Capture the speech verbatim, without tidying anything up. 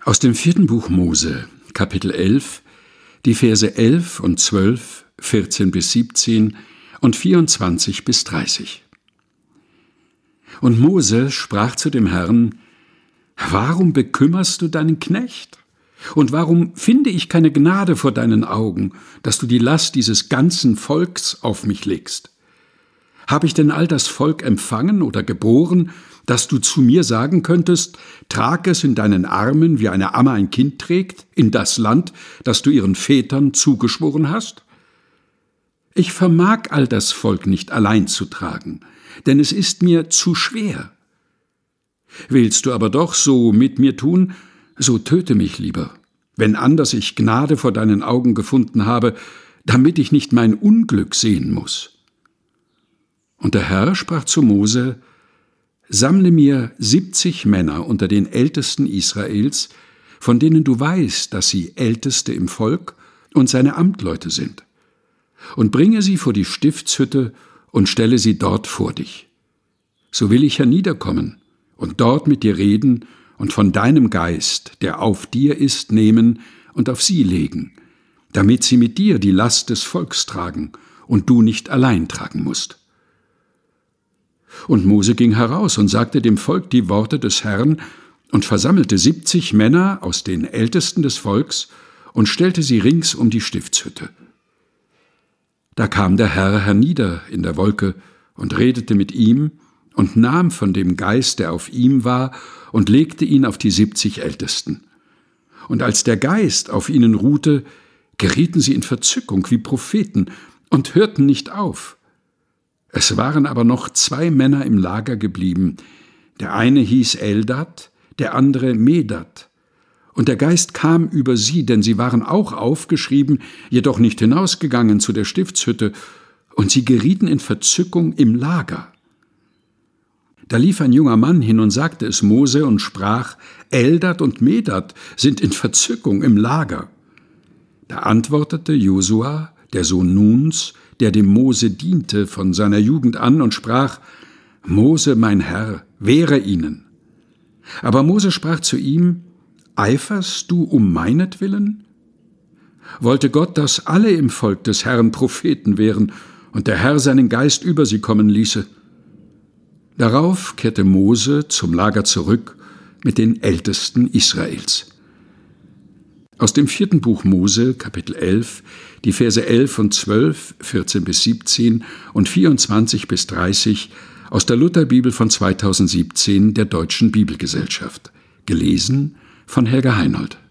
Aus dem vierten Buch Mose, Kapitel elf, die Verse elf und zwölf, vierzehn bis siebzehn und vierundzwanzig bis dreißig. Und Mose sprach zu dem Herrn: Warum bekümmerst du deinen Knecht? Und warum finde ich keine Gnade vor deinen Augen, dass du die Last dieses ganzen Volks auf mich legst? Habe ich denn all das Volk empfangen oder geboren, dass du zu mir sagen könntest, trag es in deinen Armen, wie eine Amme ein Kind trägt, in das Land, das du ihren Vätern zugeschworen hast? Ich vermag all das Volk nicht allein zu tragen, denn es ist mir zu schwer. Willst du aber doch so mit mir tun, so töte mich lieber, wenn anders ich Gnade vor deinen Augen gefunden habe, damit ich nicht mein Unglück sehen muss. Und der Herr sprach zu Mose: Sammle mir siebzig Männer unter den Ältesten Israels, von denen du weißt, dass sie Älteste im Volk und seine Amtleute sind, und bringe sie vor die Stiftshütte und stelle sie dort vor dich. So will ich herniederkommen und dort mit dir reden und von deinem Geist, der auf dir ist, nehmen und auf sie legen, damit sie mit dir die Last des Volks tragen und du nicht allein tragen musst. Und Mose ging heraus und sagte dem Volk die Worte des Herrn und versammelte siebzig Männer aus den Ältesten des Volks und stellte sie rings um die Stiftshütte. Da kam der Herr hernieder in der Wolke und redete mit ihm und nahm von dem Geist, der auf ihm war, und legte ihn auf die siebzig Ältesten. Und als der Geist auf ihnen ruhte, gerieten sie in Verzückung wie Propheten und hörten nicht auf. Es waren aber noch zwei Männer im Lager geblieben. Der eine hieß Eldad, der andere Medad. Und der Geist kam über sie, denn sie waren auch aufgeschrieben, jedoch nicht hinausgegangen zu der Stiftshütte, und sie gerieten in Verzückung im Lager. Da lief ein junger Mann hin und sagte es Mose und sprach: Eldad und Medad sind in Verzückung im Lager. Da antwortete Josua, der Sohn Nuns, der dem Mose diente von seiner Jugend an, und sprach: Mose, mein Herr, wehre ihnen. Aber Mose sprach zu ihm: Eiferst du um meinetwillen? Wollte Gott, dass alle im Volk des Herrn Propheten wären und der Herr seinen Geist über sie kommen ließe? Darauf kehrte Mose zum Lager zurück mit den Ältesten Israels. Aus dem vierten Buch Mose, Kapitel elf, die Verse elf und zwölf, vierzehn bis siebzehn und vierundzwanzig bis dreißig aus der Lutherbibel von zweitausendsiebzehn der Deutschen Bibelgesellschaft. Gelesen von Helga Heinold.